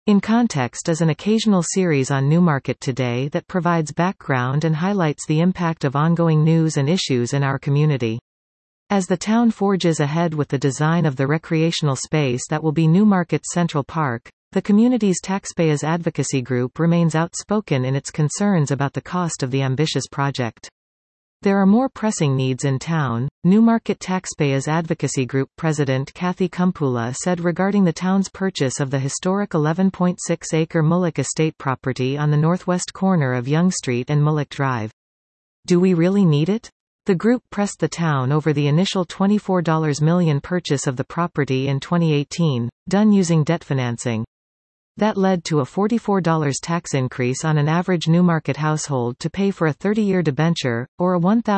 In Context is an occasional series on Newmarket Today that provides background and highlights the impact of ongoing news and issues in our community. As the town forges ahead with the design of the recreational space that will be Newmarket's Central Park, the community's taxpayers advocacy group remains outspoken in its concerns about the cost of the ambitious project. There are more pressing needs in town, Newmarket Taxpayers Advocacy Group President Kathy Kumpula said regarding the town's purchase of the historic 11.6-acre Mullock Estate property on the northwest corner of Yonge Street and Mullock Drive. Do we really need it? The group pressed the town over the initial $24 million purchase of the property in 2018, done using debt financing. That led to a $44 tax increase on an average Newmarket household to pay for a 30-year debenture, or a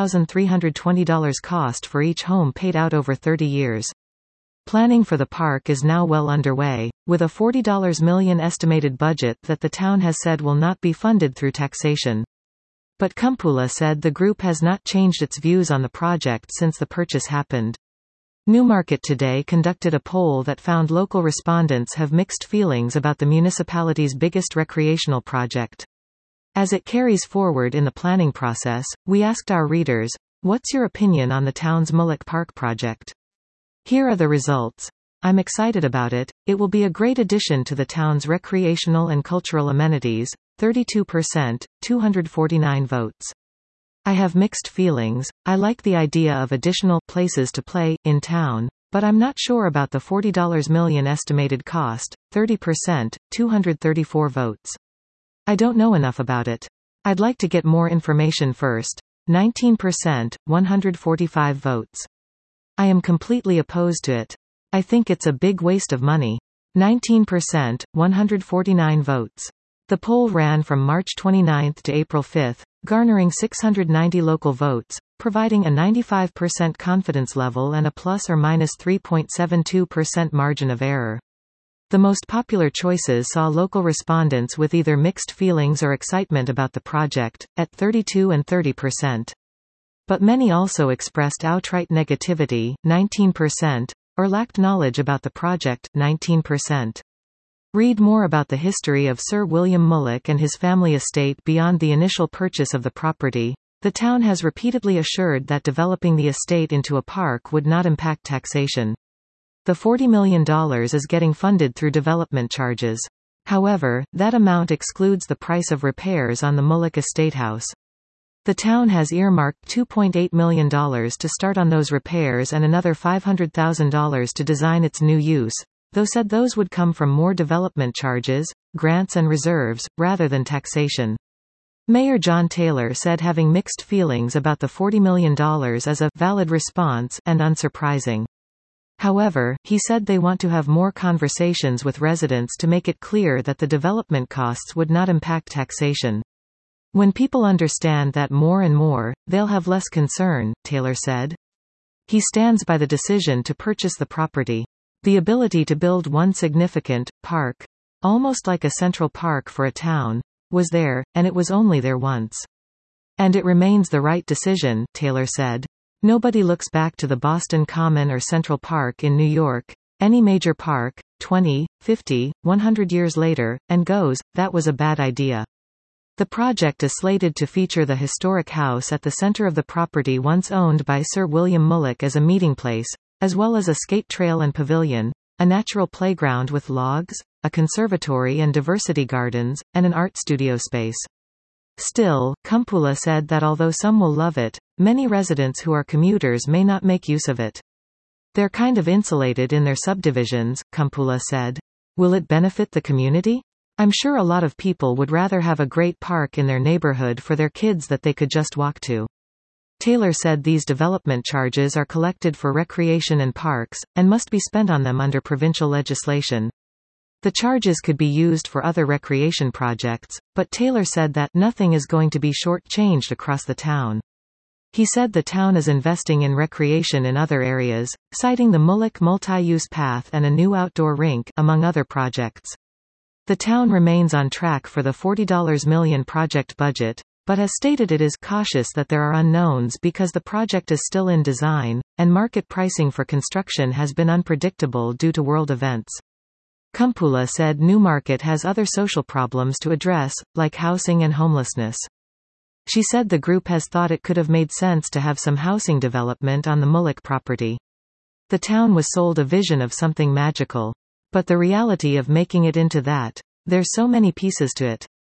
$1,320 cost for each home paid out over 30 years. Planning for the park is now well underway, with a $40 million estimated budget that the town has said will not be funded through taxation. But Kumpula said the group has not changed its views on the project since the purchase happened. Newmarket Today conducted a poll that found local respondents have mixed feelings about the municipality's biggest recreational project. As it carries forward in the planning process, we asked our readers, "What's your opinion on the town's Mullock Park project?" Here are the results. "I'm excited about it. It will be a great addition to the town's recreational and cultural amenities." 32%, 249 votes. "I have mixed feelings. I like the idea of additional places to play in town, but I'm not sure about the $40 million estimated cost." 30%, 234 votes. "I don't know enough about it. I'd like to get more information first." 19%, 145 votes. "I am completely opposed to it. I think it's a big waste of money." 19%, 149 votes. The poll ran from March 29 to April 5, garnering 690 local votes, providing a 95% confidence level and a plus or minus 3.72% margin of error. The most popular choices saw local respondents with either mixed feelings or excitement about the project, at 32 and 30%. But many also expressed outright negativity, 19%, or lacked knowledge about the project, 19%. Read more about the history of Sir William Mullock and his family estate beyond the initial purchase of the property. The town has repeatedly assured that developing the estate into a park would not impact taxation. The $40 million is getting funded through development charges. However, that amount excludes the price of repairs on the Mullock Estate House. The town has earmarked $2.8 million to start on those repairs and another $500,000 to design its new use, though said those would come from more development charges, grants and reserves, rather than taxation. Mayor John Taylor said having mixed feelings about the $40 million is a valid response and unsurprising. However, he said they want to have more conversations with residents to make it clear that the development costs would not impact taxation. "When people understand that more and more, they'll have less concern," Taylor said. He stands by the decision to purchase the property. The ability to build one significant park, almost like a central park for a town, was there, and it was only there once. "And it remains the right decision," Taylor said. "Nobody looks back to the Boston Common or Central Park in New York, any major park, 20, 50, 100 years later, and goes, that was a bad idea." The project is slated to feature the historic house at the center of the property once owned by Sir William Mullock as a meeting place, as well as a skate trail and pavilion, a natural playground with logs, a conservatory and diversity gardens, and an art studio space. Still, Kumpula said that although some will love it, many residents who are commuters may not make use of it. "They're kind of insulated in their subdivisions," Kumpula said. "Will it benefit the community? I'm sure a lot of people would rather have a great park in their neighborhood for their kids that they could just walk to." Taylor said these development charges are collected for recreation and parks, and must be spent on them under provincial legislation. The charges could be used for other recreation projects, but Taylor said that nothing is going to be short-changed across the town. He said the town is investing in recreation in other areas, citing the Mullock multi-use path and a new outdoor rink, among other projects. The town remains on track for the $40 million project budget, but has stated it is cautious that there are unknowns because the project is still in design, and market pricing for construction has been unpredictable due to world events. Kumpula said Newmarket has other social problems to address, like housing and homelessness. She said the group has thought it could have made sense to have some housing development on the Mullock property. The town was sold a vision of something magical. But the reality of making it into that. There's so many pieces to it.